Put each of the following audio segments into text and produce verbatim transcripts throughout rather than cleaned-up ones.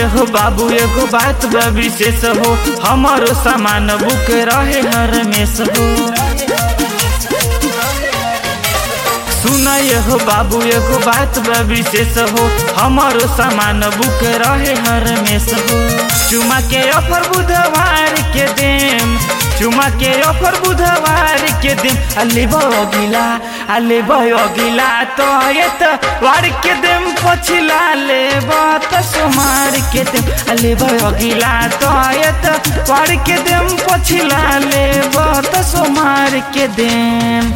हो बाबू एगो बात बा विशेष हो, हमारो सामान बुक रहे हर मेस हो। सुनाए हो बाबू एगो बात बा विशेष हो, हमारो सामान बुक रहे हर मेस हो। चुमा के ऑफर बुधवार के देम, चुमा के ऑफर बुधवार के दिन अले बगिला अले बगिला तो ये तो वार के दिन पछिला ले बात सोमार के दिन अले बगिला तो ये तो वार के दिन पछिला ले बात सोमार के दिन।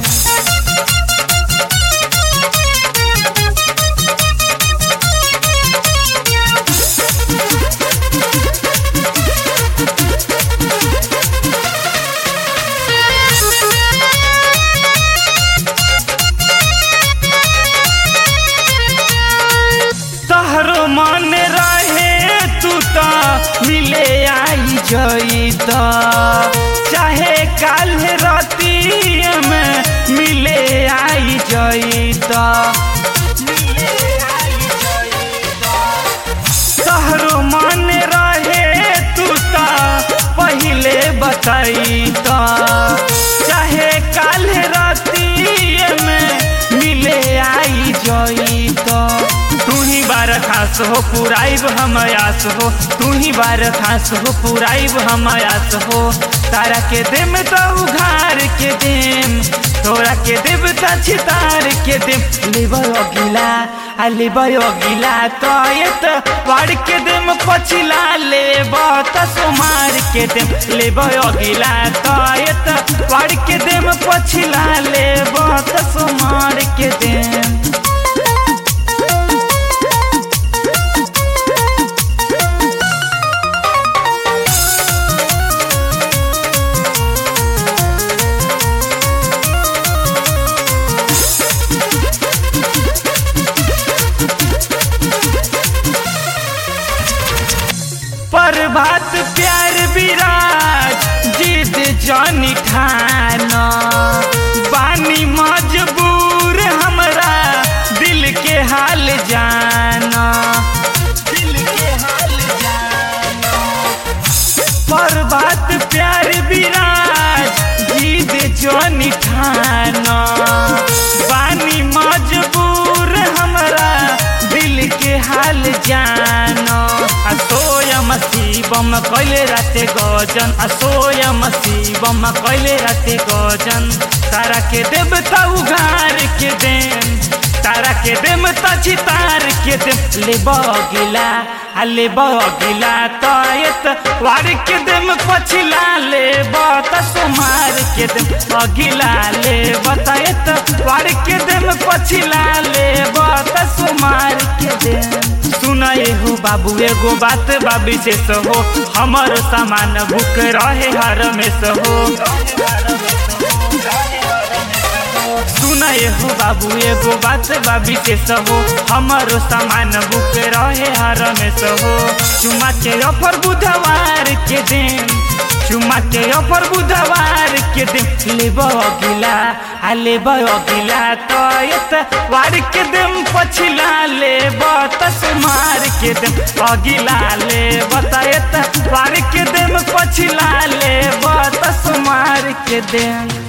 तहरो मन रहे तू तो मिले आई जईत, चाहे काल राती में मिले आई जईत। तहरो मन रहे तू तो पहले बताईत, चाहे काल राती में मिले आई जईत। तू ही बार खास हो पुराइब हम आस हो, तू ही बार खास हो पुराइब हम आस हो। तारा के देम तो उघार के देम, तोरा के देव तो छितार के देम। लेबो गिला आ लेबो गिला तो ये तो वाड़ के देम पछिला लेबो तो सोमार के देम। लेबो गिला तो ये तो वाड़ के देम पछिला लेबो तो सोमार के देम। प्रभात प्यार विराज जीत जानी ठाना, बानी मजबूर हमरा दिल के हाल जाना। दिल के हाल जाना प्रभात प्यार विराज जीत जानी ठाना, बानी मजबूर हमरा दिल के हाल जाना। असोयम शिवम कैले राते गजन, असोयम शिवम कैले राते गजन। तारा के देवता उघार के देम, तारा के देम तो छितार के देम। ले बगिला आ ले बगिला तो ये तो वार के देम पछिला ले बत सोमार के देम। अगिला ले बताए तो वार के देम पछिला ले बत सोमार के देम। सुनाए हो बाबू एगो बात बा विशेष हो, हमारो सामान बुक रहे हर मेस हो। सुनाए हो बाबू एगो बात बा विशेष हो, हमारो सामान बुक रहे हर मेस हो। चुमा के ऑफर बुधवार के दिन, चुमा के ऑफर बुधवार के दिन। लेबो गिला आ लेबो गिला तो ये तो वार के दिन पछिला लेबो तो सोमार के दिन। अगिला ले बताए तो वार के दिन पछिला लेबो तो सोमार के दिन।